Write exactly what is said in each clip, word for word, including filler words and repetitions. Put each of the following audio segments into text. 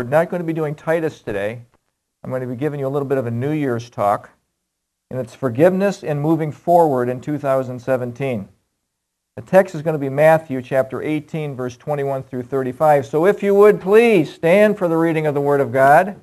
not going to be doing Titus today. I'm going to be giving you a little bit of a New Year's talk, and it's forgiveness and moving forward in two thousand seventeen. The text is going to be Matthew chapter eighteen, verse twenty-one through thirty-five. So if you would, please stand for the reading of the Word of God.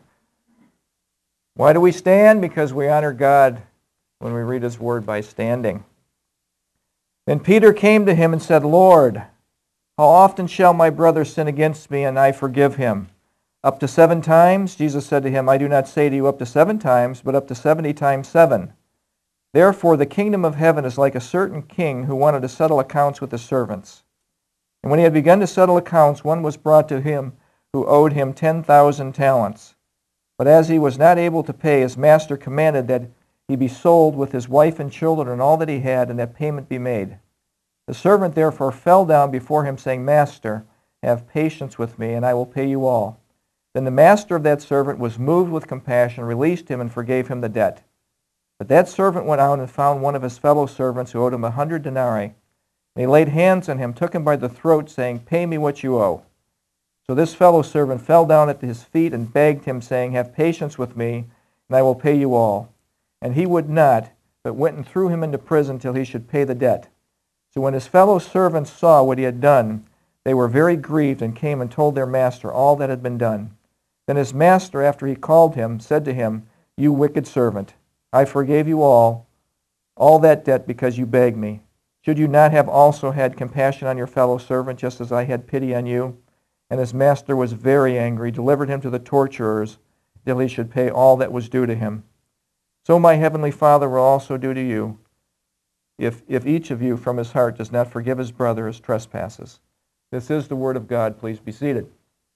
Why do we stand? Because we honor God when we read His Word by standing. Then Peter came to him and said, Lord, how often shall my brother sin against me and I forgive him? Up to seven times? Jesus said to him, I do not say to you up to seven times, but up to seventy times seven. Therefore the kingdom of heaven is like a certain king who wanted to settle accounts with his servants. And when he had begun to settle accounts, one was brought to him who owed him ten thousand talents. But as he was not able to pay, his master commanded that he be sold with his wife and children and all that he had, and that payment be made. The servant therefore fell down before him, saying, Master, have patience with me, and I will pay you all. Then the master of that servant was moved with compassion, released him, and forgave him the debt. But that servant went out and found one of his fellow servants who owed him a hundred denarii. And he laid hands on him, took him by the throat, saying, Pay me what you owe. So this fellow servant fell down at his feet and begged him, saying, Have patience with me, and I will pay you all. And he would not, but went and threw him into prison till he should pay the debt. So when his fellow servants saw what he had done, they were very grieved and came and told their master all that had been done. Then his master, after he called him, said to him, You wicked servant, I forgave you all, all that debt because you begged me. Should you not have also had compassion on your fellow servant, just as I had pity on you? And his master was very angry, delivered him to the torturers, till he should pay all that was due to him. So my heavenly Father will also do to you, if, if each of you from his heart does not forgive his brother his trespasses. This is the word of God. Please be seated.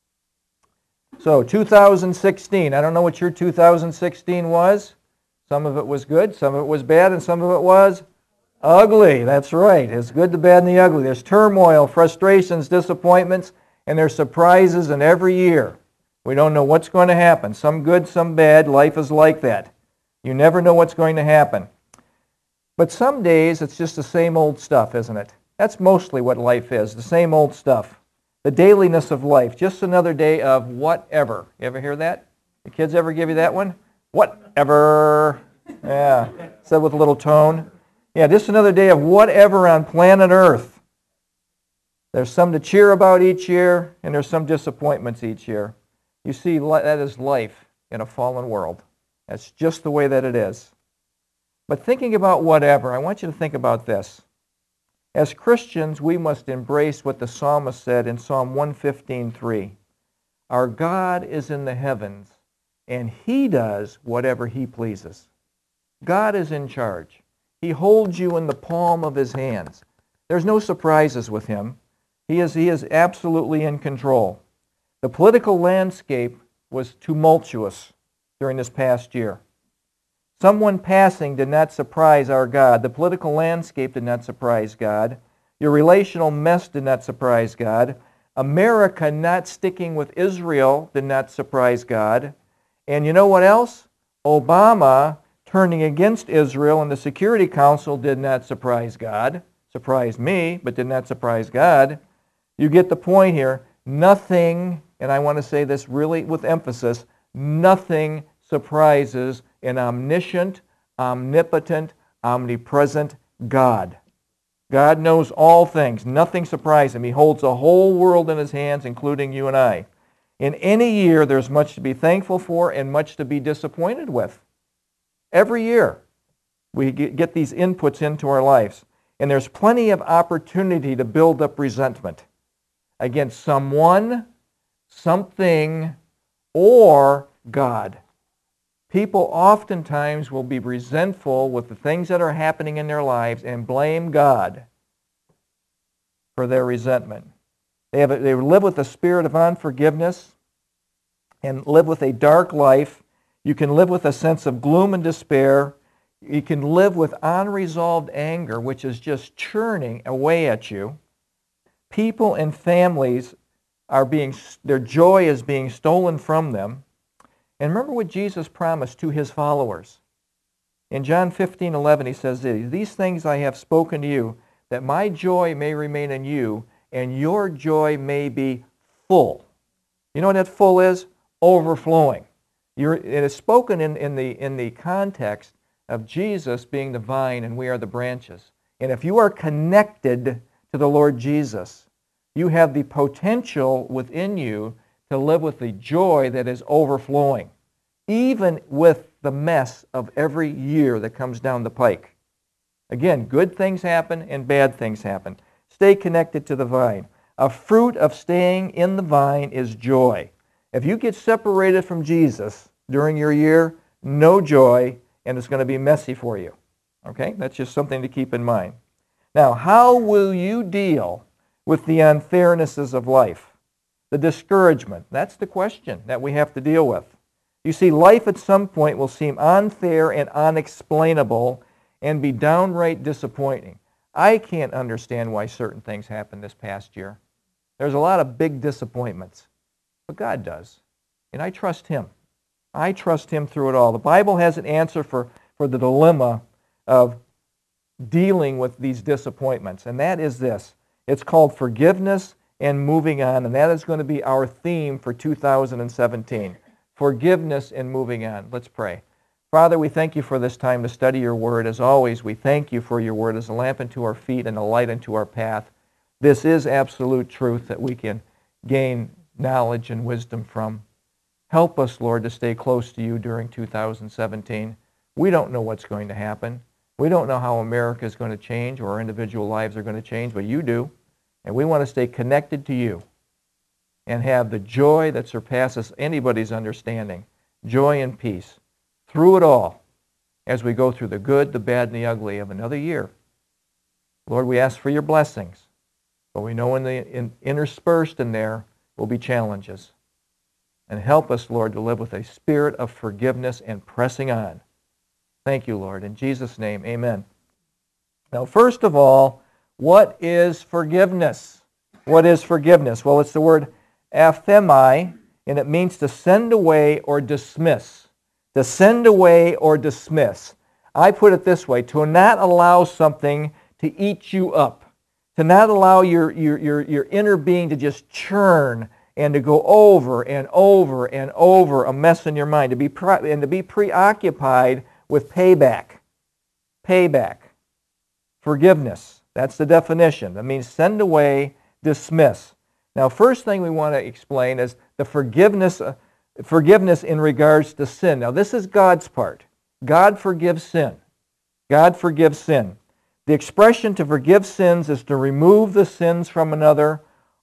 So, two thousand sixteen. I don't know what your two thousand sixteen was. Some of it was good, some of it was bad, and some of it was ugly. That's right. It's good, the bad, and the ugly. There's turmoil, frustrations, disappointments, and there's surprises in every year. We don't know what's going to happen. Some good, some bad. Life is like that. You never know what's going to happen. But some days it's just the same old stuff, isn't it? That's mostly what life is, the same old stuff. The dailiness of life, just another day of whatever. You ever hear that? The kids ever give you that one? Whatever. Yeah, said with a little tone. Yeah, just another day of whatever on planet Earth. There's some to cheer about each year, and there's some disappointments each year. You see, that is life in a fallen world. That's just the way that it is. But thinking about whatever, I want you to think about this. As Christians, we must embrace what the psalmist said in Psalm one fifteen three. Our God is in the heavens, and He does whatever He pleases. God is in charge. He holds you in the palm of His hands. There's no surprises with Him. He is, he is absolutely in control. The political landscape was tumultuous during this past year. Someone passing did not surprise our God. The political landscape did not surprise God. Your relational mess did not surprise God. America not sticking with Israel did not surprise God. And you know what else? Obama turning against Israel in the Security Council did not surprise God. Surprised me, but did not surprise God. You get the point here. Nothing, and I want to say this really with emphasis, nothing surprises an omniscient, omnipotent, omnipresent God. God knows all things. Nothing surprises Him. He holds the whole world in His hands, including you and I. In any year, there's much to be thankful for and much to be disappointed with. Every year, we get these inputs into our lives. And there's plenty of opportunity to build up resentment against someone, something, or God. People oftentimes will be resentful with the things that are happening in their lives and blame God for their resentment. They, have a, they live with a spirit of unforgiveness and live with a dark life. You can live with a sense of gloom and despair. You can live with unresolved anger, which is just churning away at you. People and families are being, their joy is being stolen from them. And remember what Jesus promised to His followers. In John fifteen eleven, He says, These things I have spoken to you, that my joy may remain in you, and your joy may be full. You know what that full is? overflowing. You're, it is spoken in, in, the, in the context of Jesus being the vine and we are the branches. And if you are connected to the Lord Jesus, you have the potential within you to live with the joy that is overflowing, even with the mess of every year that comes down the pike. Again, good things happen and bad things happen. Stay connected to the vine. A fruit of staying in the vine is joy. If you get separated from Jesus during your year, no joy, and it's going to be messy for you. Okay? That's just something to keep in mind. Now, how will you deal with the unfairnesses of life? The discouragement. That's the question that we have to deal with. You see, life at some point will seem unfair and unexplainable and be downright disappointing. I can't understand why certain things happened this past year. There's a lot of big disappointments, but God does, and I trust Him. I trust Him through it all. The Bible has an answer for, for the dilemma of dealing with these disappointments, and that is this. It's called forgiveness and moving on, and that is going to be our theme for two thousand seventeen. Forgiveness and moving on. Let's pray. Father, we thank You for this time to study Your Word. As always, we thank You for Your Word as a lamp unto our feet and a light unto our path. This is absolute truth that we can gain knowledge and wisdom from. Help us, Lord, to stay close to You during two thousand seventeen. We don't know what's going to happen. We don't know how America is going to change or our individual lives are going to change, but You do. And we want to stay connected to You and have the joy that surpasses anybody's understanding, joy and peace, through it all as we go through the good, the bad, and the ugly of another year. Lord, we ask for Your blessings, but we know in the in, interspersed in there will be challenges. And help us, Lord, to live with a spirit of forgiveness and pressing on. Thank You, Lord. In Jesus' name, amen. Now, first of all, what is forgiveness? What is forgiveness? Well, it's the word aphemi, and it means to send away or dismiss. To send away or dismiss. I put it this way, to not allow something to eat you up. To not allow your, your, your, your inner being to just churn and to go over and over and over a mess in your mind, to be pre- and to be preoccupied with payback. Payback. Forgiveness. That's the definition. That means send away, dismiss. Now, first thing we want to explain is the forgiveness, uh, forgiveness in regards to sin. Now, this is God's part. God forgives sin. God forgives sin. The expression to forgive sins is to remove the sins from another.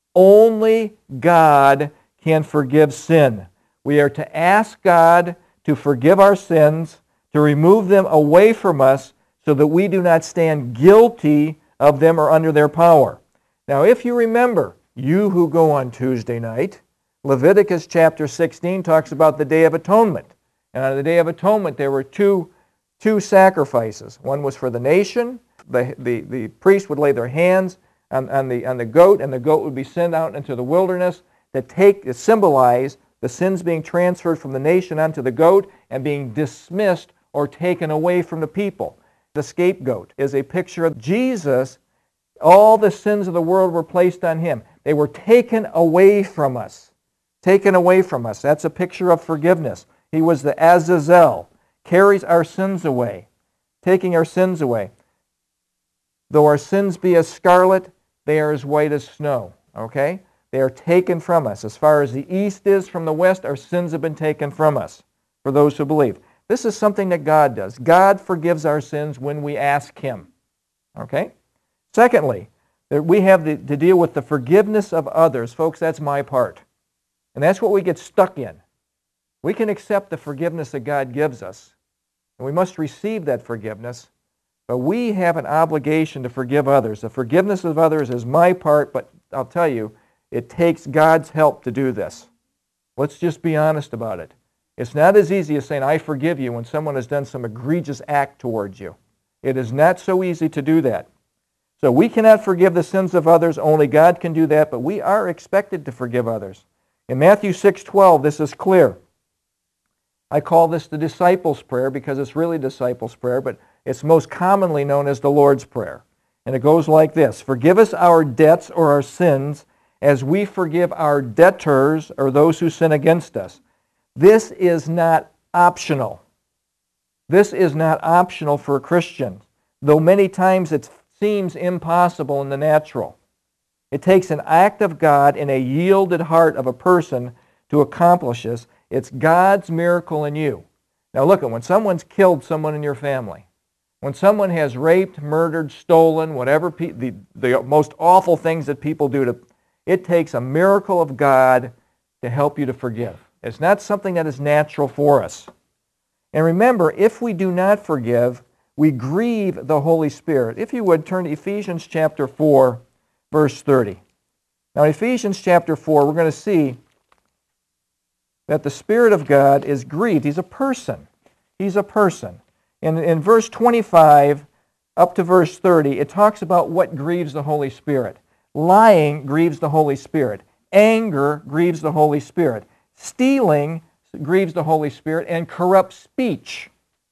Only God can forgive sin. We are to ask God to forgive our sins, to remove them away from us so that we do not stand guilty of them or under their power. Now, if you remember, you who go on Tuesday night, Leviticus chapter sixteen talks about the Day of Atonement. And on the Day of Atonement, there were two, two sacrifices. One was for the nation. The, the, the priest would lay their hands on, on, the, on the goat, and the goat would be sent out into the wilderness to take, to symbolize the sins being transferred from the nation onto the goat and being dismissed or taken away from the people. The scapegoat is a picture of Jesus. All the sins of the world were placed on Him. They were taken away from us. Taken away from us. That's a picture of forgiveness. He was the Azazel, carries our sins away, taking our sins away. Though our sins be as scarlet, they are as white as snow. Okay? They are taken from us. As far as the east is from the west, our sins have been taken from us, for those who believe. This is something that God does. God forgives our sins when we ask Him. Okay? Secondly, we have the, to deal with the forgiveness of others. Folks, that's my part. And that's what we get stuck in. We can accept the forgiveness that God gives us, and we must receive that forgiveness, but we have an obligation to forgive others. The forgiveness of others is my part, but I'll tell you, it takes God's help to do this. Let's just be honest about it. It's not as easy as saying, I forgive you, when someone has done some egregious act towards you. It is not so easy to do that. So we cannot forgive the sins of others. Only God can do that, but we are expected to forgive others. In Matthew six twelve, this is clear. I call this the disciples' prayer because it's really disciples' prayer, but it's most commonly known as the Lord's Prayer. And it goes like this: Forgive us our debts or our sins as we forgive our debtors or those who sin against us. This is not optional. This is not optional for a Christian, though many times it seems impossible in the natural. It takes an act of God in a yielded heart of a person to accomplish this. It's God's miracle in you. Now look, at when someone's killed someone in your family, when someone has raped, murdered, stolen, whatever pe- the, the most awful things that people do, to, it takes a miracle of God to help you to forgive. It's not something that is natural for us. And remember, if we do not forgive, we grieve the Holy Spirit. If you would, turn to Ephesians chapter four, verse thirty. Now, in Ephesians chapter four, we're going to see that the Spirit of God is grieved. He's a person. He's a person. In, in verse twenty-five up to verse thirty, it talks about what grieves the Holy Spirit. Lying grieves the Holy Spirit. Anger grieves the Holy Spirit. Stealing grieves the Holy Spirit. And corrupt speech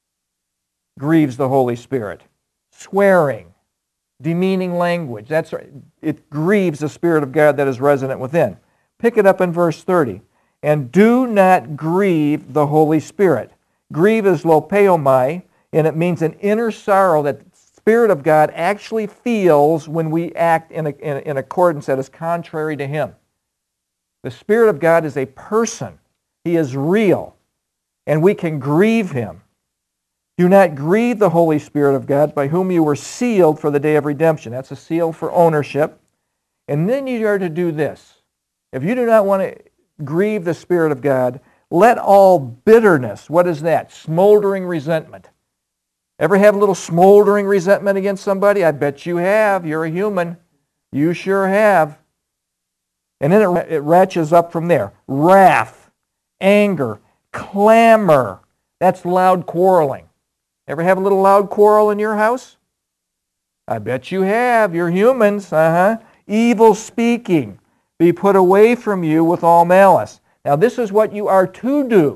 grieves the Holy Spirit. Swearing, demeaning language, that's it grieves the Spirit of God that is resident within. Pick it up in verse thirty. And do not grieve the Holy Spirit. Grieve is lopeomai, and it means an inner sorrow that the Spirit of God actually feels when we act in, a, in, in accordance that is contrary to Him. The Spirit of God is a person. He is real, and we can grieve Him. Do not grieve the Holy Spirit of God, by whom you were sealed for the day of redemption. That's a seal for ownership. And then you are to do this. If you do not want to grieve the Spirit of God, let all bitterness, what is that? Smoldering resentment. Ever have a little smoldering resentment against somebody? I bet you have. You're a human. You sure have. And then it, it ratchets up from there. Wrath, anger, clamor. That's loud quarreling. Ever have a little loud quarrel in your house? I bet you have. You're humans. Uh-huh. Evil speaking. Be put away from you with all malice. Now this is what you are to do.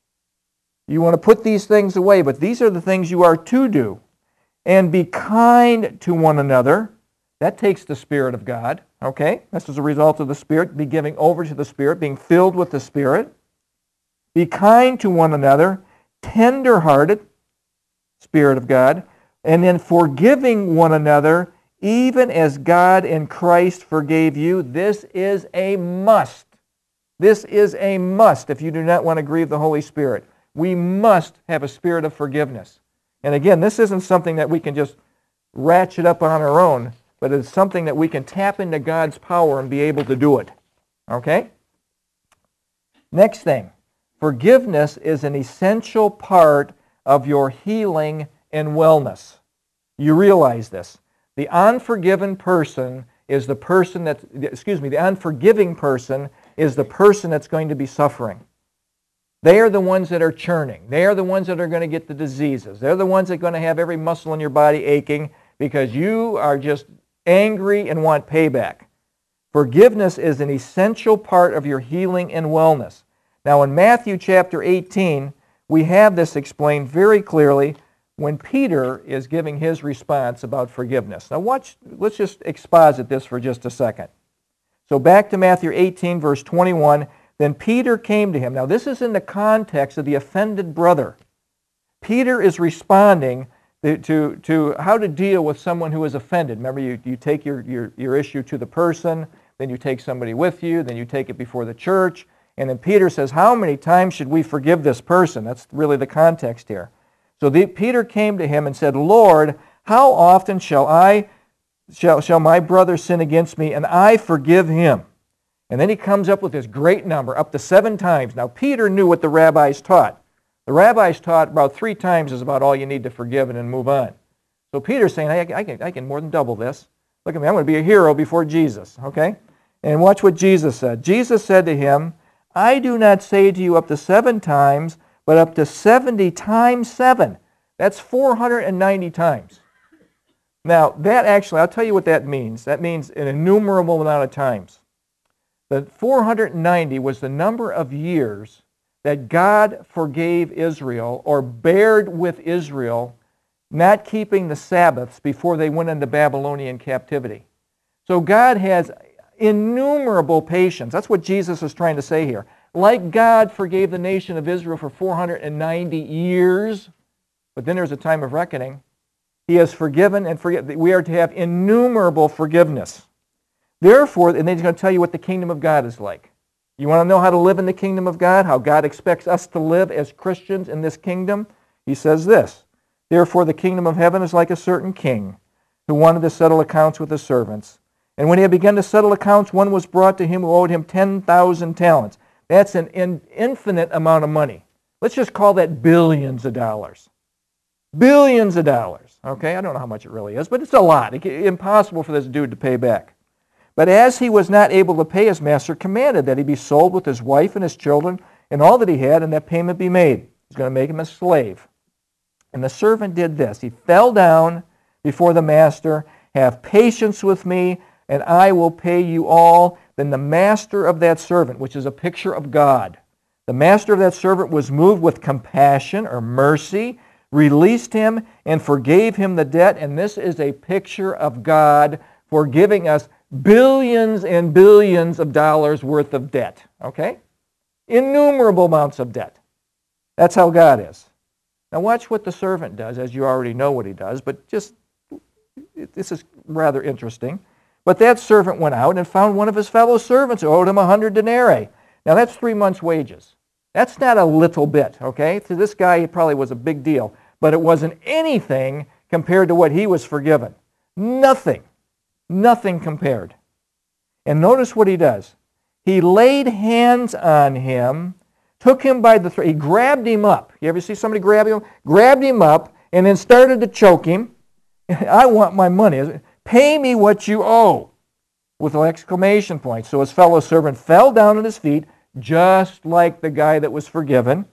You want to put these things away, but these are the things you are to do. And be kind to one another. That takes the Spirit of God. Okay? This is a result of the Spirit. Be giving over to the Spirit, being filled with the Spirit. Be kind to one another, tender-hearted, Spirit of God, and then forgiving one another, even as God in Christ forgave you. This is a must. This is a must if you do not want to grieve the Holy Spirit. We must have a spirit of forgiveness. And again, this isn't something that we can just ratchet up on our own, but it's something that we can tap into God's power and be able to do it. Okay? Next thing, forgiveness is an essential part of your healing and wellness. You realize this. The unforgiven person is the person that, excuse me, the unforgiving person is the person that's going to be suffering. They are the ones that are churning. They are the ones that are going to get the diseases. They're the ones that are going to have every muscle in your body aching because you are just angry and want payback. Forgiveness is an essential part of your healing and wellness. Now in Matthew chapter eighteen, we have this explained very clearly when Peter is giving his response about forgiveness. Now watch, let's just exposit this for just a second. So back to Matthew eighteen, verse twenty-one. Then Peter came to him. Now this is in the context of the offended brother. Peter is responding to, to, to how to deal with someone who is offended. Remember, you, you take your, your, your issue to the person, then you take somebody with you, then you take it before the church, and then Peter says, how many times should we forgive this person? That's really the context here. So the, Peter came to him and said, Lord, how often shall I, shall, shall my brother sin against me, and I forgive him? And then he comes up with this great number, up to seven times. Now, Peter knew what the rabbis taught. The rabbis taught about three times is about all you need to forgive and then move on. So Peter's saying, I, I, can, I can more than double this. Look at me, I'm going to be a hero before Jesus, okay? And watch what Jesus said. Jesus said to him, I do not say to you up to seven times, but up to seventy times seven. That's four hundred ninety times. Now, that actually, I'll tell you what that means. That means an innumerable amount of times. The four hundred ninety was the number of years that God forgave Israel or bared with Israel not keeping the Sabbaths before they went into Babylonian captivity. So God has innumerable patience. That's what Jesus is trying to say here. like God forgave the nation of Israel for four hundred ninety years, but then there's a time of reckoning. He has forgiven and forget. We are to have innumerable forgiveness. Therefore, and then he's going to tell you what the kingdom of God is like. You want to know how to live in the kingdom of God, how God expects us to live as Christians in this kingdom? He says this, therefore the kingdom of heaven is like a certain king who wanted to settle accounts with his servants. And when he had begun to settle accounts, one was brought to him who owed him ten thousand talents. That's an in, infinite amount of money. Let's just call that billions of dollars. Billions of dollars. Okay, I don't know how much it really is, but it's a lot. It's impossible for this dude to pay back. But as he was not able to pay, his master commanded that he be sold with his wife and his children and all that he had, and that payment be made. He's going to make him a slave. And the servant did this. He fell down before the master, have patience with me, and I will pay you all. Then the master of that servant, which is a picture of God, the master of that servant was moved with compassion or mercy, released him, and forgave him the debt. And this is a picture of God forgiving us billions and billions of dollars worth of debt. Okay? Innumerable amounts of debt. That's how God is. Now watch what the servant does, as you already know what he does, but just, this is rather interesting. But that servant went out and found one of his fellow servants who owed him a hundred denarii. Now that's three months' wages. That's not a little bit, okay? To this guy, it probably was a big deal, but it wasn't anything compared to what he was forgiven. Nothing. Nothing compared. And notice what he does. He laid hands on him, took him by the throat. He grabbed him up. You ever see somebody grab him? Grabbed him up and then started to choke him. I want my money. Pay me what you owe, with an exclamation point. So his fellow servant fell down at his feet, just like the guy that was forgiven.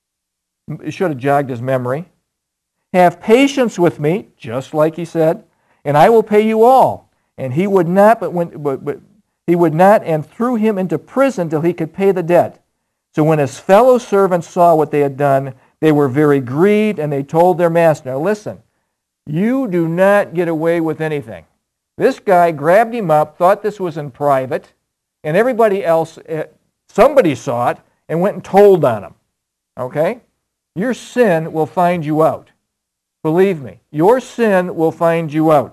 It should have jogged his memory. Have patience with me, just like he said, and I will pay you all. And he would not, but when, but, but he would not, and threw him into prison till he could pay the debt. So when his fellow servants saw what they had done, they were very grieved, and they told their master. Now listen, you do not get away with anything. This guy grabbed him up, thought this was in private, and everybody else, somebody saw it, and went and told on him. Okay? Your sin will find you out. Believe me, your sin will find you out.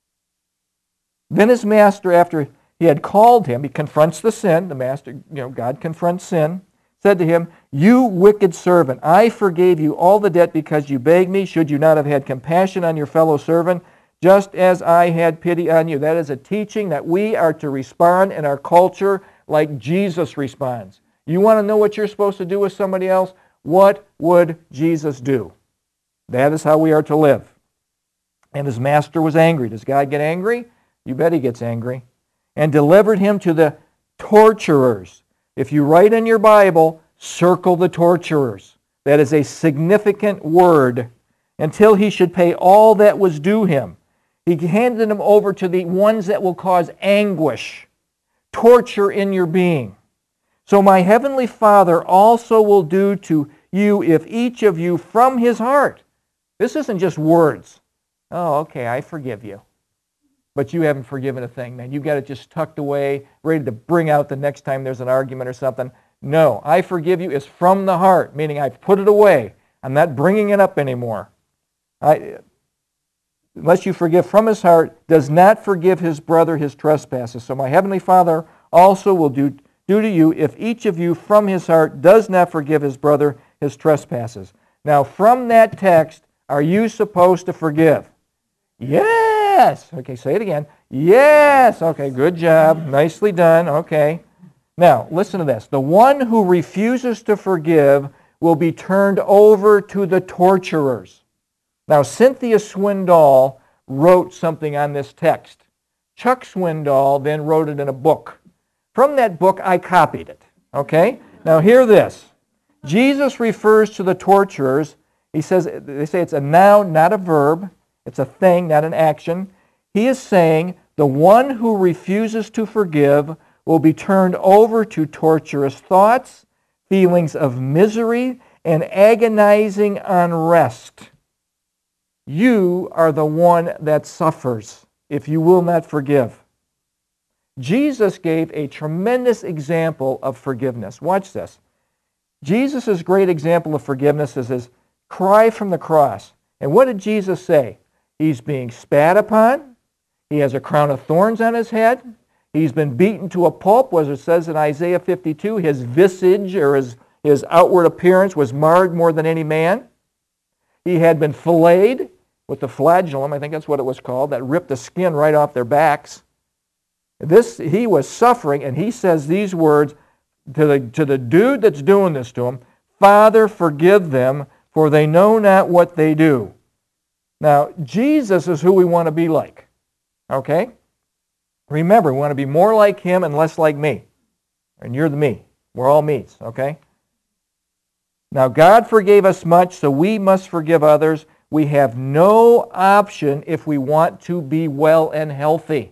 Then his master, after he had called him, he confronts the sin. The master, you know, God confronts sin. Said to him, you wicked servant, I forgave you all the debt because you begged me. Should you not have had compassion on your fellow servant, just as I had pity on you? That is a teaching that we are to respond in our culture like Jesus responds. You want to know what you're supposed to do with somebody else? What would Jesus do? That is how we are to live. And his master was angry. Does God get angry? You bet he gets angry. And delivered him to the torturers. If you write in your Bible, circle the torturers. That is a significant word. Until he should pay all that was due him. He handed him over to the ones that will cause anguish, torture in your being. So my heavenly Father also will do to you if each of you from his heart. This isn't just words. Oh, okay, I forgive you. But you haven't forgiven a thing, man. You've got it just tucked away, ready to bring out the next time there's an argument or something. No, I forgive you is from the heart, meaning I've put it away. I'm not bringing it up anymore. I, unless you forgive from his heart, does not forgive his brother his trespasses. So my heavenly Father also will do, do to you if each of you from his heart does not forgive his brother his trespasses. Now, from that text, are you supposed to forgive? Yes. Okay, say it again. Yes. Okay, good job. Nicely done. Okay. Now, listen to this. The one who refuses to forgive will be turned over to the torturers. Now, Cynthia Swindoll wrote something on this text. Chuck Swindoll then wrote it in a book. From that book, I copied it. Okay? Now, hear this. Jesus refers to the torturers. He says, they say it's a noun, not a verb. It's a thing, not an action. He is saying the one who refuses to forgive will be turned over to torturous thoughts, feelings of misery, and agonizing unrest. You are the one that suffers if you will not forgive. Jesus gave a tremendous example of forgiveness. Watch this. Jesus' great example of forgiveness is his cry from the cross. And what did Jesus say? He's being spat upon. He has a crown of thorns on his head. He's been beaten to a pulp, as it says in Isaiah fifty-two. His visage, or his, his outward appearance, was marred more than any man. He had been filleted with the flagellum, I think that's what it was called, that ripped the skin right off their backs. This, he was suffering, and he says these words to the, to the dude that's doing this to him, "Father, forgive them, for they know not what they do." Now, Jesus is who we want to be like, okay? Remember, we want to be more like him and less like me. And you're the me. We're all me's, okay? Now, God forgave us much, so we must forgive others. We have no option if we want to be well and healthy.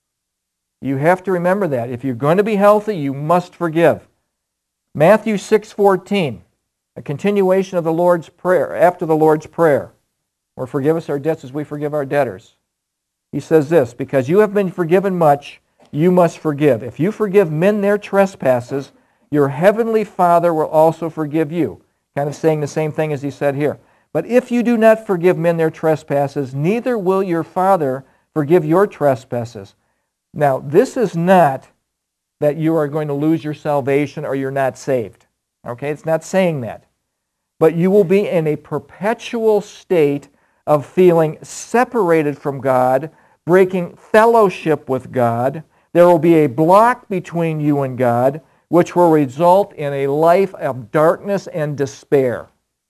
You have to remember that. If you're going to be healthy, you must forgive. Matthew six fourteen, a continuation of the Lord's Prayer, after the Lord's Prayer, or forgive us our debts as we forgive our debtors. He says this, "Because you have been forgiven much, you must forgive. If you forgive men their trespasses, your heavenly Father will also forgive you." Kind of saying the same thing as he said here. "But if you do not forgive men their trespasses, neither will your Father forgive your trespasses." Now, this is not that you are going to lose your salvation or you're not saved. Okay, it's not saying that. But you will be in a perpetual state of feeling separated from God, breaking fellowship with God. There will be a block between you and God, which will result in a life of darkness and despair.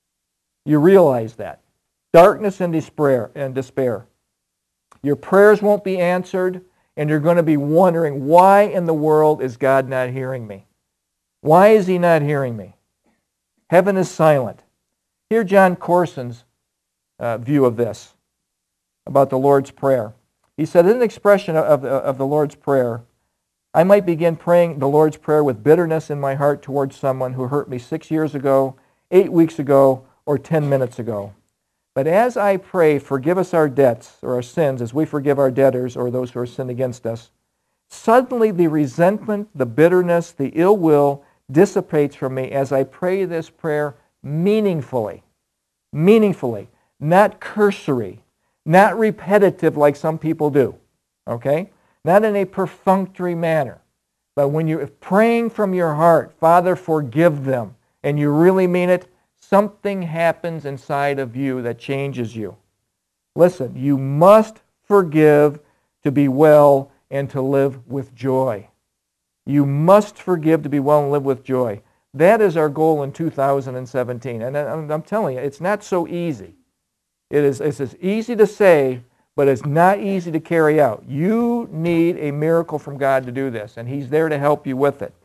You realize that. Darkness and despair and despair. Your prayers won't be answered, and you're going to be wondering, why in the world is God not hearing me? Why is he not hearing me? Heaven is silent. Hear John Corson's uh, view of this, about the Lord's Prayer. He said, in an expression of the, of the Lord's Prayer, "I might begin praying the Lord's Prayer with bitterness in my heart towards someone who hurt me six years ago, eight weeks ago, or ten minutes ago. But as I pray, forgive us our debts or our sins as we forgive our debtors or those who are sinned against us, suddenly the resentment, the bitterness, the ill will dissipates from me as I pray this prayer meaningfully. Meaningfully. Not cursory. Not repetitive like some people do. Okay? Not in a perfunctory manner. But when you're praying from your heart, Father, forgive them, and you really mean it, something happens inside of you that changes you. Listen, you must forgive to be well and to live with joy. You must forgive to be well and live with joy. That is our goal in two thousand seventeen. And I'm, I'm telling you, it's not so easy. It is it's as easy to say, but it's not easy to carry out. You need a miracle from God to do this, and he's there to help you with it.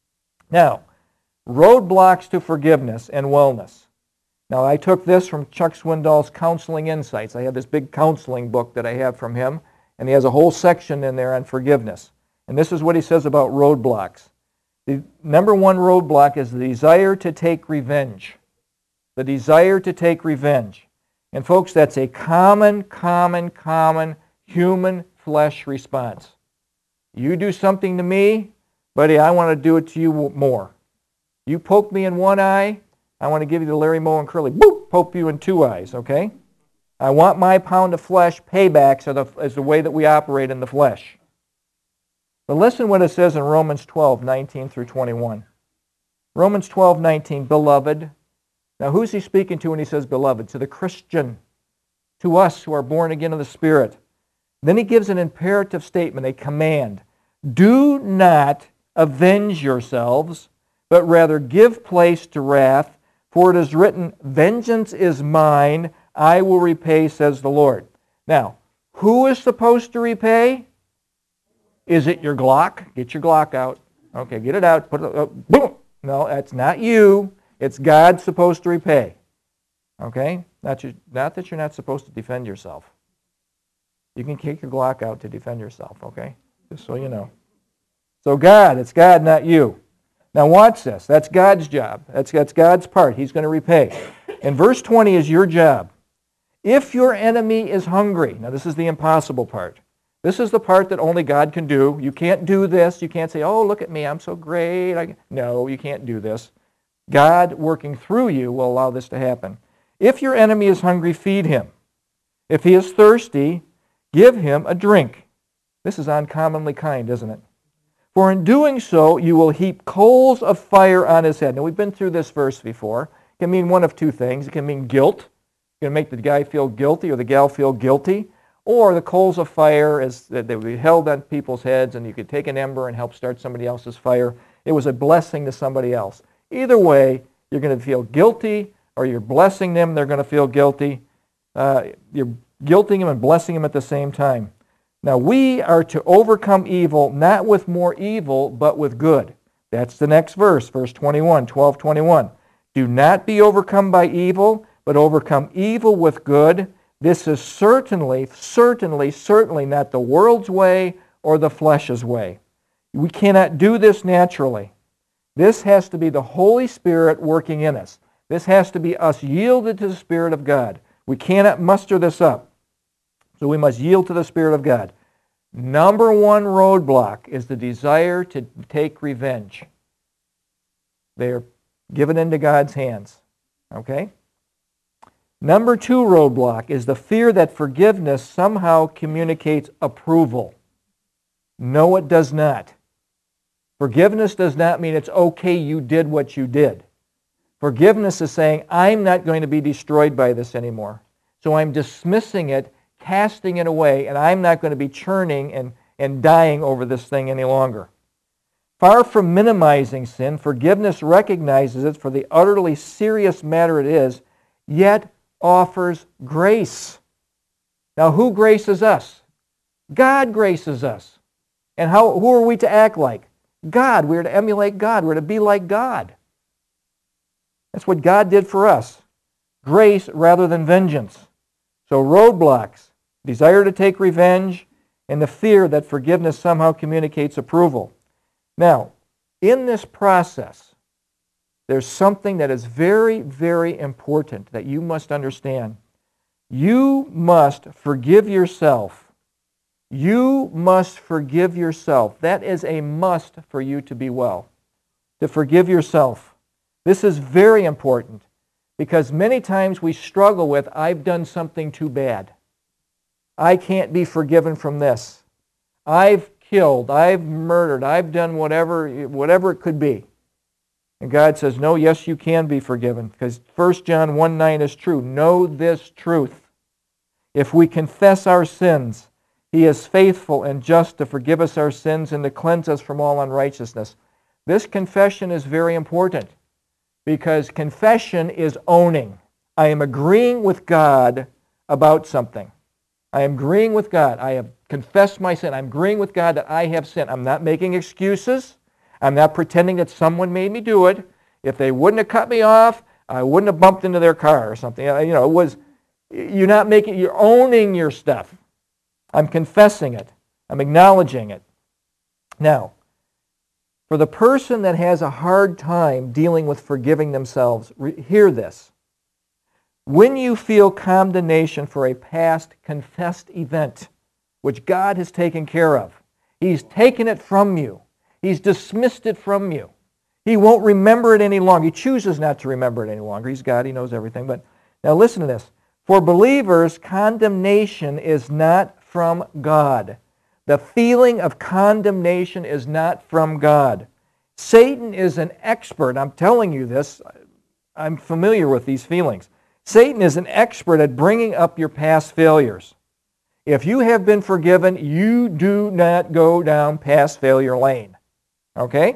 Now, roadblocks to forgiveness and wellness. Now, I took this from Chuck Swindoll's Counseling Insights. I have this big counseling book that I have from him, and he has a whole section in there on forgiveness. And this is what he says about roadblocks. The number one roadblock is the desire to take revenge. The desire to take revenge. And folks, that's a common, common, common human flesh response. You do something to me, buddy, I want to do it to you more. You poke me in one eye, I want to give you the Larry Moe and Curly, boop, poke you in two eyes, okay? I want my pound of flesh. Paybacks are the, is the way that we operate in the flesh. But listen what it says in Romans twelve, nineteen through twenty-one. Romans twelve, nineteen, beloved. Now who's he speaking to when he says beloved? To the Christian, to us who are born again of the Spirit. Then he gives an imperative statement, a command. Do not avenge yourselves, but rather give place to wrath, for it is written, vengeance is mine, I will repay, says the Lord. Now, who is supposed to repay? Is it your Glock? Get your Glock out. Okay, get it out. Put it, uh, boom. No, that's not you. It's God supposed to repay. Okay? Not, you, not that you're not supposed to defend yourself. You can kick your Glock out to defend yourself, okay? Just so you know. So God, it's God, not you. Now watch this. That's God's job. That's, that's God's part. He's going to repay. And verse twenty is your job. If your enemy is hungry, now this is the impossible part. This is the part that only God can do. You can't do this. You can't say, oh, look at me, I'm so great. I... No, you can't do this. God working through you will allow this to happen. If your enemy is hungry, feed him. If he is thirsty, give him a drink. This is uncommonly kind, isn't it? For in doing so, you will heap coals of fire on his head. Now, we've been through this verse before. It can mean one of two things. It can mean guilt. It's going to make the guy feel guilty or the gal feel guilty. Or the coals of fire, as they would be held on people's heads, and you could take an ember and help start somebody else's fire. It was a blessing to somebody else. Either way, you're going to feel guilty, or you're blessing them, they're going to feel guilty. Uh, you're guilting them and blessing them at the same time. Now, we are to overcome evil, not with more evil, but with good. That's the next verse, verse twenty-one, twelve twenty-one. Do not be overcome by evil, but overcome evil with good. This is certainly, certainly, certainly not the world's way or the flesh's way. We cannot do this naturally. This has to be the Holy Spirit working in us. This has to be us yielded to the Spirit of God. We cannot muster this up. So we must yield to the Spirit of God. Number one roadblock is the desire to take revenge. They are given into God's hands. Okay? Number two roadblock is the fear that forgiveness somehow communicates approval. No, it does not. Forgiveness does not mean it's okay you did what you did. Forgiveness is saying, I'm not going to be destroyed by this anymore. So I'm dismissing it, casting it away, and I'm not going to be churning and, and dying over this thing any longer. Far from minimizing sin, forgiveness recognizes it for the utterly serious matter it is, yet offers grace. Now, who graces us? God graces us. And how? Who are we to act like? God. We're to emulate God. We're to be like God. That's what God did for us. Grace rather than vengeance. So roadblocks, desire to take revenge, and the fear that forgiveness somehow communicates approval. Now, in this process, there's something that is very, very important that you must understand. You must forgive yourself. You must forgive yourself. That is a must for you to be well. To forgive yourself. This is very important because many times we struggle with, I've done something too bad. I can't be forgiven from this. I've killed, I've murdered, I've done whatever, whatever it could be. And God says, no, yes, you can be forgiven because First John one nine is true. Know this truth. If we confess our sins, He is faithful and just to forgive us our sins and to cleanse us from all unrighteousness. This confession is very important because confession is owning. I am agreeing with God about something. I am agreeing with God. I have confessed my sin. I'm agreeing with God that I have sinned. I'm not making excuses. I'm not pretending that someone made me do it. If they wouldn't have cut me off, I wouldn't have bumped into their car or something. You know, it was, you're not making, you're owning your stuff. I'm confessing it. I'm acknowledging it. Now, for the person that has a hard time dealing with forgiving themselves, re- hear this. When you feel condemnation for a past confessed event, which God has taken care of, He's taken it from you. He's dismissed it from you. He won't remember it any longer. He chooses not to remember it any longer. He's God. He knows everything. But now listen to this. For believers, condemnation is not from God. The feeling of condemnation is not from God. Satan is an expert. I'm telling you this. I'm familiar with these feelings. Satan is an expert at bringing up your past failures. If you have been forgiven, you do not go down past failure lane. Okay?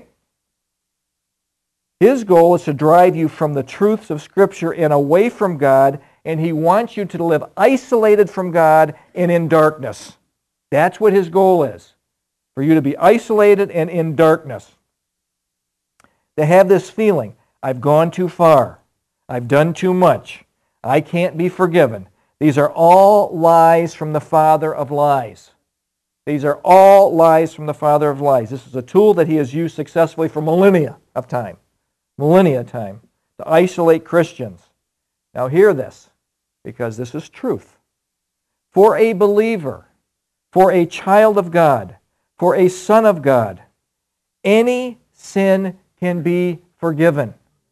His goal is to drive you from the truths of Scripture and away from God, and he wants you to live isolated from God and in darkness. That's what his goal is, for you to be isolated and in darkness. To have this feeling, I've gone too far. I've done too much. I can't be forgiven. These are all lies from the father of lies. These are all lies from the father of lies. This is a tool that he has used successfully for millennia of time. Millennia of time. To isolate Christians. Now hear this, because this is truth. For a believer, for a child of God, for a son of God, any sin can be forgiven.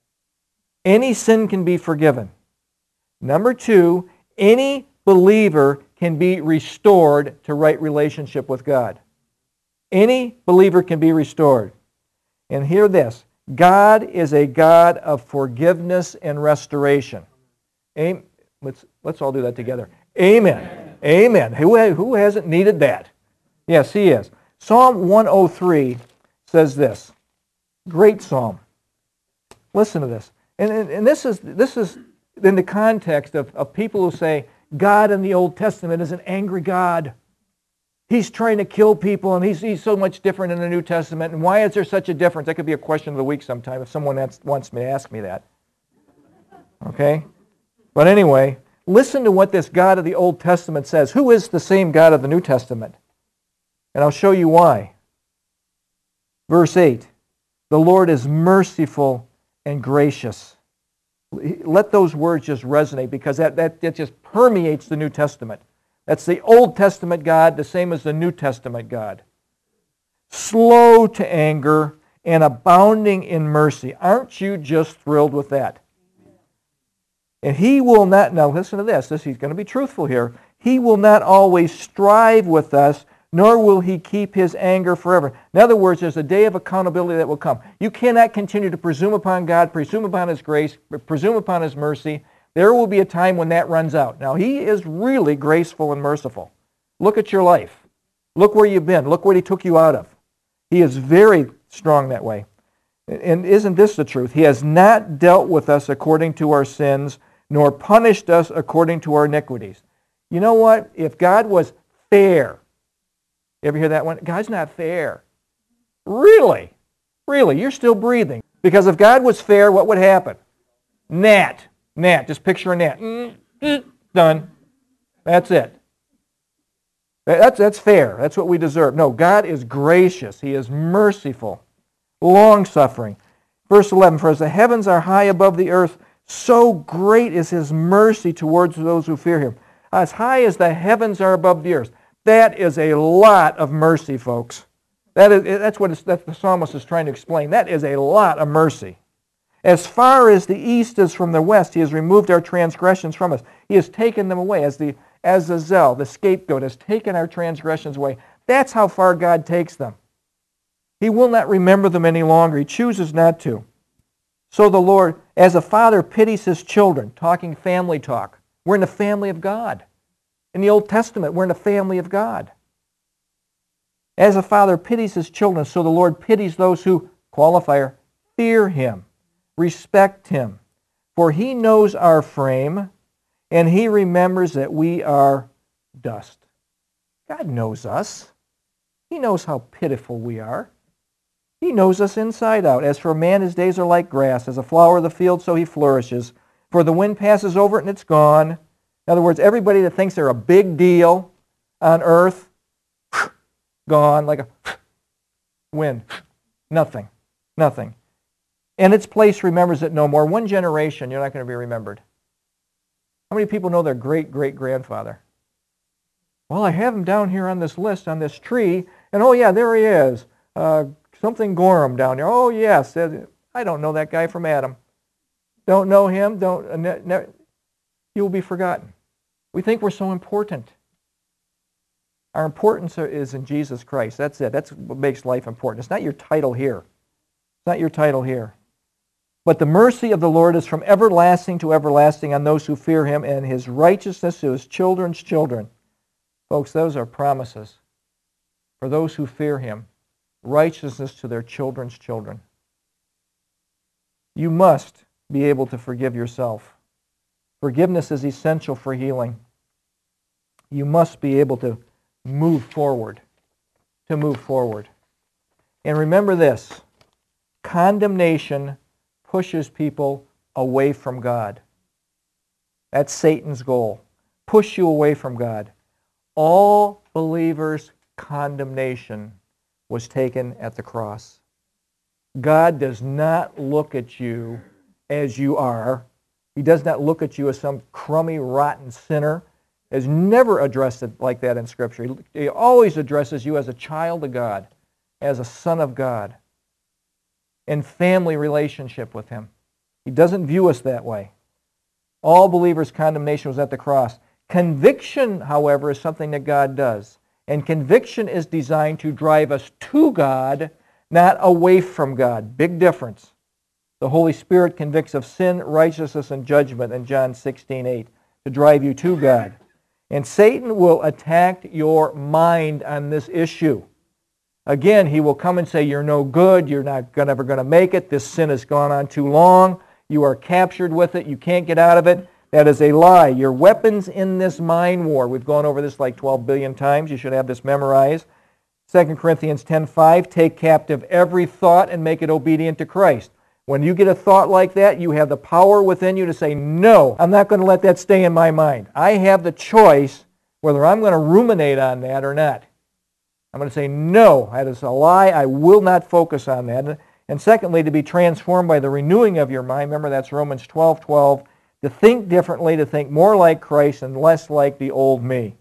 Any sin can be forgiven. Number two, any believer can be restored to right relationship with God. Any believer can be restored. And hear this, God is a God of forgiveness and restoration. Amen. Let's, let's all do that together. Amen. Amen. Who, who hasn't needed that? Yes, he is. Psalm one oh three says this. Great psalm. Listen to this. And, and, and this is this is in the context of, of people who say God in the Old Testament is an angry God. He's trying to kill people, and he's, he's so much different in the New Testament. And why is there such a difference? That could be a question of the week sometime if someone wants me to ask me that. Okay? But anyway, listen to what this God of the Old Testament says. Who is the same God of the New Testament? And I'll show you why. Verse eight, the Lord is merciful and gracious. Let those words just resonate because that, that, that just permeates the New Testament. That's the Old Testament God, the same as the New Testament God. Slow to anger and abounding in mercy. Aren't you just thrilled with that? And he will not, now listen to this, this he's going to be truthful here. He will not always strive with us, nor will he keep his anger forever. In other words, there's a day of accountability that will come. You cannot continue to presume upon God, presume upon his grace, presume upon his mercy. There will be a time when that runs out. Now, he is really graceful and merciful. Look at your life. Look where you've been. Look what he took you out of. He is very strong that way. And isn't this the truth? He has not dealt with us according to our sins, nor punished us according to our iniquities. You know what? If God was fair, you ever hear that one? God's not fair. Really? Really? You're still breathing. Because if God was fair, what would happen? Gnat. Gnat. Just picture a gnat. Done. That's it. That's, that's fair. That's what we deserve. No, God is gracious. He is merciful. Long-suffering. Verse eleven, for as the heavens are high above the earth, so great is his mercy towards those who fear him. As high as the heavens are above the earth. That is a lot of mercy, folks. That is, that's what that's the psalmist is trying to explain. That is a lot of mercy. As far as the east is from the west, he has removed our transgressions from us. He has taken them away. As the as the Zel, the scapegoat, has taken our transgressions away. That's how far God takes them. He will not remember them any longer. He chooses not to. So the Lord, as a father pities his children, talking family talk. We're in the family of God. In the Old Testament, we're in the family of God. As a father pities his children, so the Lord pities those who, qualifier, fear him, respect him. For he knows our frame, and he remembers that we are dust. God knows us. He knows how pitiful we are. He knows us inside out. As for a man, his days are like grass. As a flower of the field, so he flourishes. For the wind passes over it, and it's gone. In other words, everybody that thinks they're a big deal on earth, gone like a wind. Nothing. Nothing. And its place remembers it no more. One generation, you're not going to be remembered. How many people know their great-great-grandfather? Well, I have him down here on this list, on this tree, and oh yeah, there he is. Uh, something Gorham down there. Oh yes, I don't know that guy from Adam. Don't know him. Don't. Uh, ne- ne- he will be forgotten. We think we're so important. Our importance is in Jesus Christ. That's it. That's what makes life important. It's not your title here. It's not your title here. But the mercy of the Lord is from everlasting to everlasting on those who fear him, and his righteousness to his children's children. Folks, those are promises. For those who fear him, righteousness to their children's children. You must be able to forgive yourself. Forgiveness is essential for healing. You must be able to move forward. To move forward. And remember this, condemnation pushes people away from God. That's Satan's goal. Push you away from God. All believers' condemnation was taken at the cross. God does not look at you as you are. He does not look at you as some crummy, rotten sinner. has never addressed it like that in Scripture. He, he always addresses you as a child of God, as a son of God, in family relationship with Him. He doesn't view us that way. All believers' condemnation was at the cross. Conviction, however, is something that God does. And conviction is designed to drive us to God, not away from God. Big difference. The Holy Spirit convicts of sin, righteousness, and judgment in John sixteen eight to drive you to God. And Satan will attack your mind on this issue. Again, he will come and say, you're no good, you're not ever going to make it, this sin has gone on too long, you are captured with it, you can't get out of it. That is a lie. Your weapons in this mind war, we've gone over this like twelve billion times, you should have this memorized. Second Corinthians ten five, take captive every thought and make it obedient to Christ. When you get a thought like that, you have the power within you to say, no, I'm not going to let that stay in my mind. I have the choice whether I'm going to ruminate on that or not. I'm going to say, no, that is a lie. I will not focus on that. And secondly, to be transformed by the renewing of your mind. Remember, that's Romans twelve twelve. To think differently, to think more like Christ and less like the old me.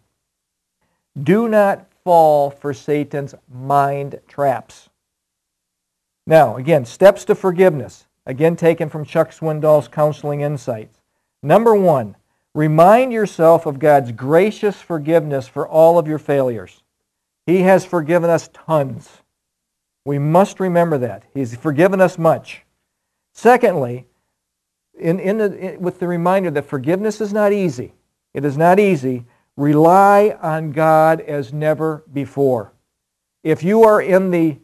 Do not fall for Satan's mind traps. Now, again, steps to forgiveness. Again, taken from Chuck Swindoll's Counseling Insights. Number one, remind yourself of God's gracious forgiveness for all of your failures. He has forgiven us tons. We must remember that. He's forgiven us much. Secondly, in, in the, in, with the reminder that forgiveness is not easy. It is not easy. Rely on God as never before. If you are in the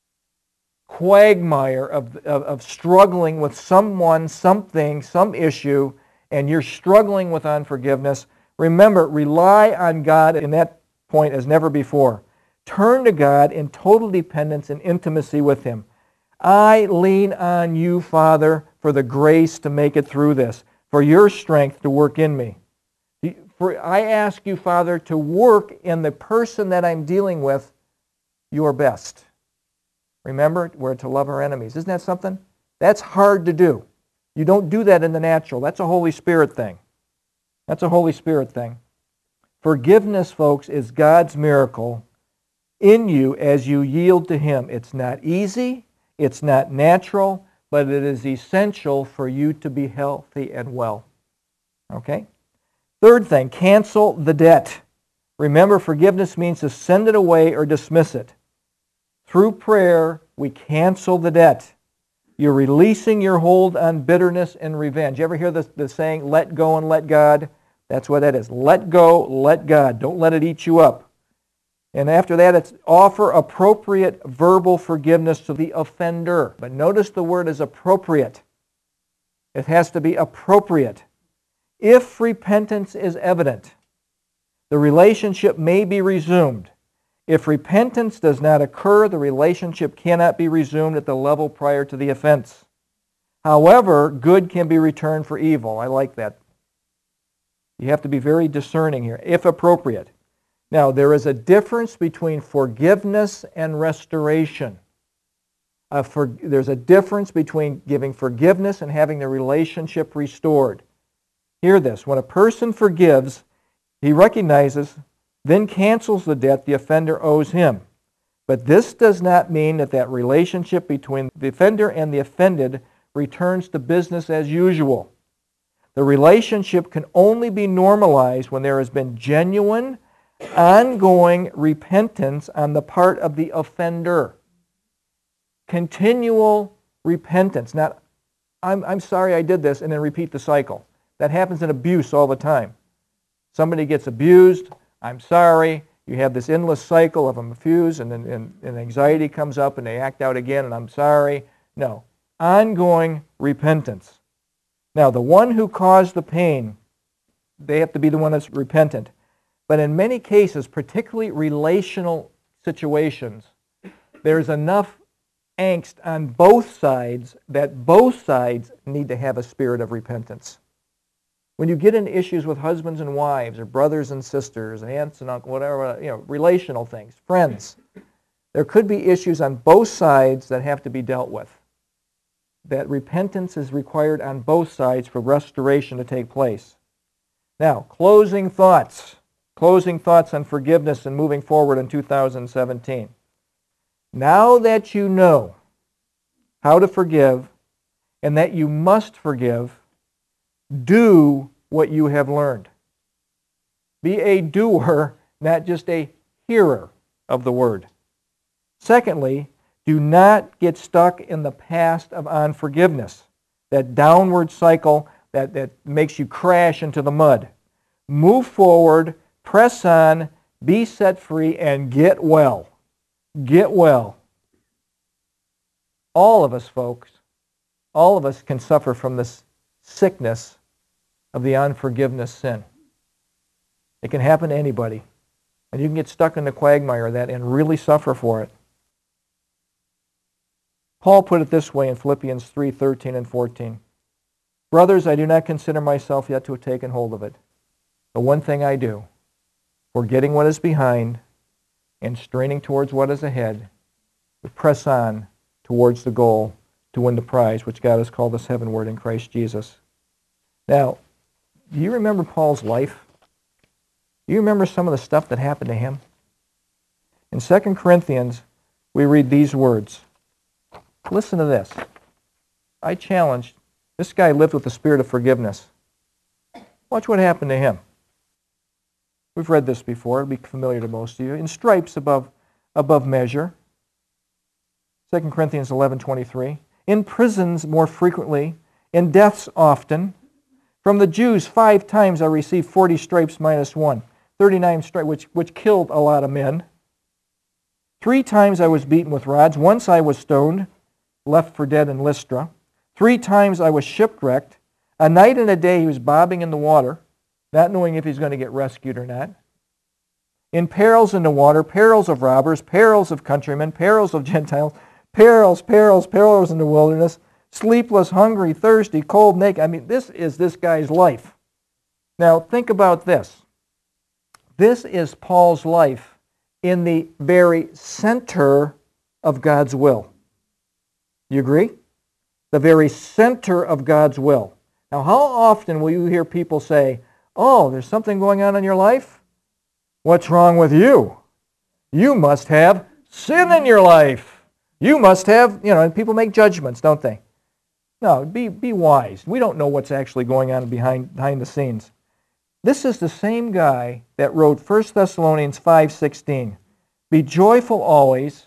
quagmire of, of, of struggling with someone, something, some issue, and you're struggling with unforgiveness, remember, rely on God in that point as never before. Turn to God in total dependence and intimacy with Him. I lean on you, Father, for the grace to make it through this, for your strength to work in me. For I ask you, Father, to work in the person that I'm dealing with your best. Remember, we're to love our enemies. Isn't that something? That's hard to do. You don't do that in the natural. That's a Holy Spirit thing. That's a Holy Spirit thing. Forgiveness, folks, is God's miracle in you as you yield to Him. It's not easy, it's not natural, but it is essential for you to be healthy and well. Okay? Third thing, cancel the debt. Remember, forgiveness means to send it away or dismiss it. Through prayer, we cancel the debt. You're releasing your hold on bitterness and revenge. You ever hear the, the saying, let go and let God? That's what that is. Let go, let God. Don't let it eat you up. And after that, it's offer appropriate verbal forgiveness to the offender. But notice the word is appropriate. It has to be appropriate. If repentance is evident, the relationship may be resumed. If repentance does not occur, the relationship cannot be resumed at the level prior to the offense. However, good can be returned for evil. I like that. You have to be very discerning here, if appropriate. Now, there is a difference between forgiveness and restoration. Uh, for, there's a difference between giving forgiveness and having the relationship restored. Hear this. When a person forgives, he recognizes, then cancels the debt the offender owes him. But this does not mean that that relationship between the offender and the offended returns to business as usual. The relationship can only be normalized when there has been genuine, ongoing repentance on the part of the offender. Continual repentance. Not, I'm, I'm sorry I did this, and then repeat the cycle. That happens in abuse all the time. Somebody gets abused, I'm sorry, you have this endless cycle of them abuse, and then and, and anxiety comes up, and they act out again, and I'm sorry. No. Ongoing repentance. Now, the one who caused the pain, they have to be the one that's repentant. But in many cases, particularly relational situations, there's enough angst on both sides that both sides need to have a spirit of repentance. When you get into issues with husbands and wives, or brothers and sisters, aunts and uncles, whatever, you know, relational things, friends, there could be issues on both sides that have to be dealt with. That repentance is required on both sides for restoration to take place. Now, closing thoughts. Closing thoughts on forgiveness and moving forward in two thousand seventeen. Now that you know how to forgive and that you must forgive, do what you have learned. Be a doer, not just a hearer of the word. Secondly, do not get stuck in the past of unforgiveness, that downward cycle that, that makes you crash into the mud. Move forward, press on, be set free, and get well. Get well. All of us, folks, all of us can suffer from this sickness of the unforgiveness sin. It can happen to anybody. And you can get stuck in the quagmire of that and really suffer for it. Paul put it this way in Philippians three, thirteen and fourteen. Brothers, I do not consider myself yet to have taken hold of it. But one thing I do, forgetting what is behind and straining towards what is ahead, we press on towards the goal to win the prize which God has called us heavenward in Christ Jesus. Now, do you remember Paul's life? Do you remember some of the stuff that happened to him? In Second Corinthians, we read these words. Listen to this. I challenge, this guy lived with the spirit of forgiveness. Watch what happened to him. We've read this before. It'll be familiar to most of you. In stripes above, above measure. Second Corinthians eleven twenty-three. In prisons more frequently. In deaths often. From the Jews, five times I received forty stripes minus one. thirty-nine stripes, which, which killed a lot of men. Three times I was beaten with rods. Once I was stoned, left for dead in Lystra. Three times I was shipwrecked. A night and a day he was bobbing in the water, not knowing if he's going to get rescued or not. In perils in the water, perils of robbers, perils of countrymen, perils of Gentiles, perils, perils, perils in the wilderness, sleepless, hungry, thirsty, cold, naked. I mean, this is this guy's life. Now, think about this. This is Paul's life in the very center of God's will. You agree? The very center of God's will. Now, how often will you hear people say, oh, there's something going on in your life? What's wrong with you? You must have sin in your life. You must have, you know, and people make judgments, don't they? No, be, be wise. We don't know what's actually going on behind, behind the scenes. This is the same guy that wrote First Thessalonians five sixteen. Be joyful always,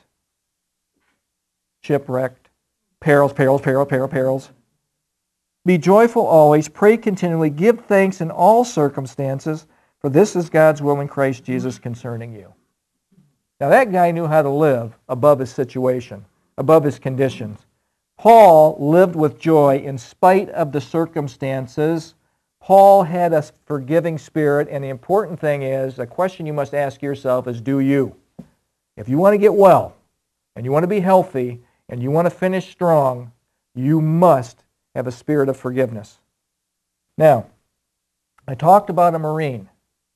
shipwrecked, perils, perils, perils, perils, perils. Be joyful always, pray continually, give thanks in all circumstances, for this is God's will in Christ Jesus concerning you. Now that guy knew how to live above his situation, above his conditions. Paul lived with joy in spite of the circumstances. Paul had a forgiving spirit, and the important thing is, the question you must ask yourself is, do you? If you want to get well, and you want to be healthy, and you want to finish strong, you must have a spirit of forgiveness. Now, I talked about a Marine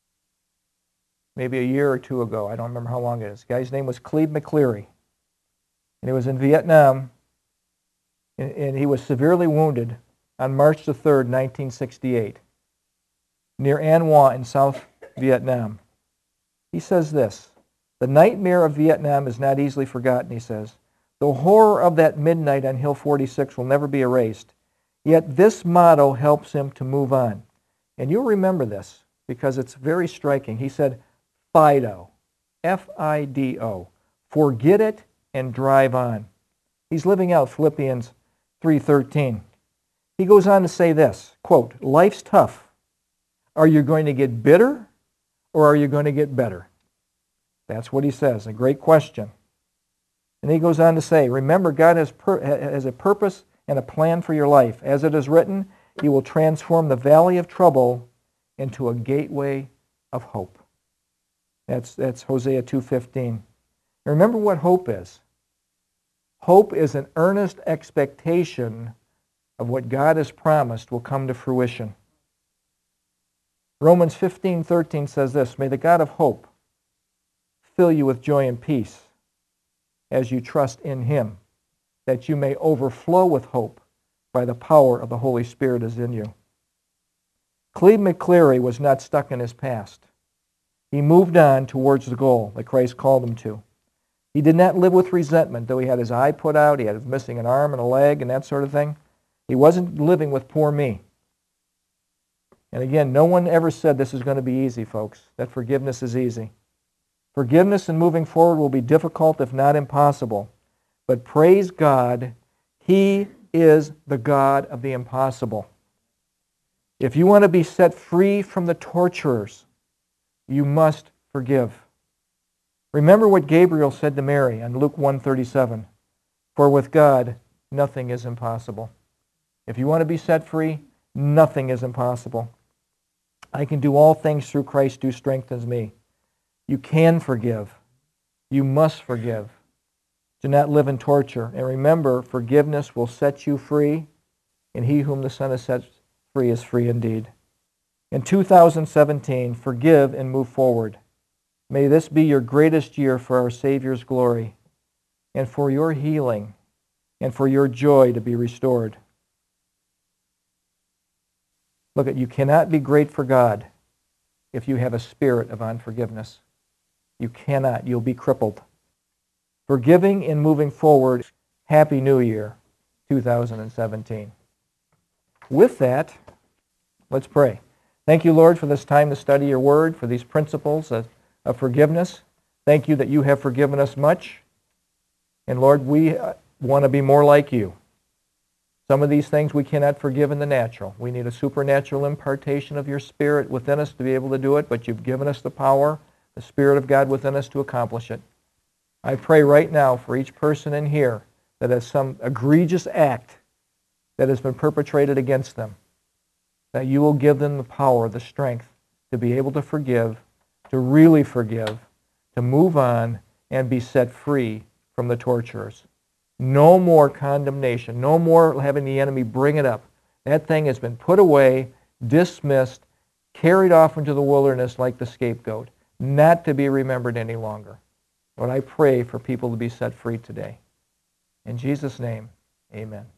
maybe a year or two ago. I don't remember how long it is. The guy's name was Cleve McCleary. And he was in Vietnam, and, and he was severely wounded on March the third, nineteen sixty-eight, near An Hoa in South Vietnam. He says this, the nightmare of Vietnam is not easily forgotten, he says. The horror of that midnight on Hill forty-six will never be erased. Yet this motto helps him to move on. And you'll remember this because it's very striking. He said, Fido, F I D O, forget it and drive on. He's living out Philippians three thirteen. He goes on to say this, quote, life's tough. Are you going to get bitter or are you going to get better? That's what he says, a great question. And he goes on to say, remember, God has, pur- has a purpose and a plan for your life. As it is written, he will transform the valley of trouble into a gateway of hope. That's, that's Hosea two fifteen. And remember what hope is. Hope is an earnest expectation of what God has promised will come to fruition. Romans fifteen thirteen says this, may the God of hope fill you with joy and peace as you trust in him, that you may overflow with hope by the power of the Holy Spirit is in you. Cleve McCleary was not stuck in his past. He moved on towards the goal that Christ called him to. He did not live with resentment, though he had his eye put out, he had missing an arm and a leg and that sort of thing. He wasn't living with poor me. And again, no one ever said this is going to be easy, folks, that forgiveness is easy. Forgiveness and moving forward will be difficult, if not impossible. But praise God, He is the God of the impossible. If you want to be set free from the torturers, you must forgive. Remember what Gabriel said to Mary in Luke one thirty-seven. For with God, nothing is impossible. If you want to be set free, nothing is impossible. I can do all things through Christ who strengthens me. You can forgive. You must forgive. Do not live in torture. And remember, forgiveness will set you free, and he whom the Son has set free is free indeed. In two thousand seventeen, forgive and move forward. May this be your greatest year for our Savior's glory, and for your healing, and for your joy to be restored. Look, you cannot be great for God if you have a spirit of unforgiveness. You cannot. You'll be crippled. Forgiving and moving forward, Happy New Year, two thousand seventeen. With that, let's pray. Thank you, Lord, for this time to study your word, for these principles of, of forgiveness. Thank you that you have forgiven us much. And Lord, we want to be more like you. Some of these things we cannot forgive in the natural. We need a supernatural impartation of your Spirit within us to be able to do it, but you've given us the power, the Spirit of God within us to accomplish it. I pray right now for each person in here that has some egregious act that has been perpetrated against them, that you will give them the power, the strength to be able to forgive, to really forgive, to move on and be set free from the torturers. No more condemnation. No more having the enemy bring it up. That thing has been put away, dismissed, carried off into the wilderness like the scapegoat, not to be remembered any longer. Lord, I pray for people to be set free today. In Jesus' name, amen.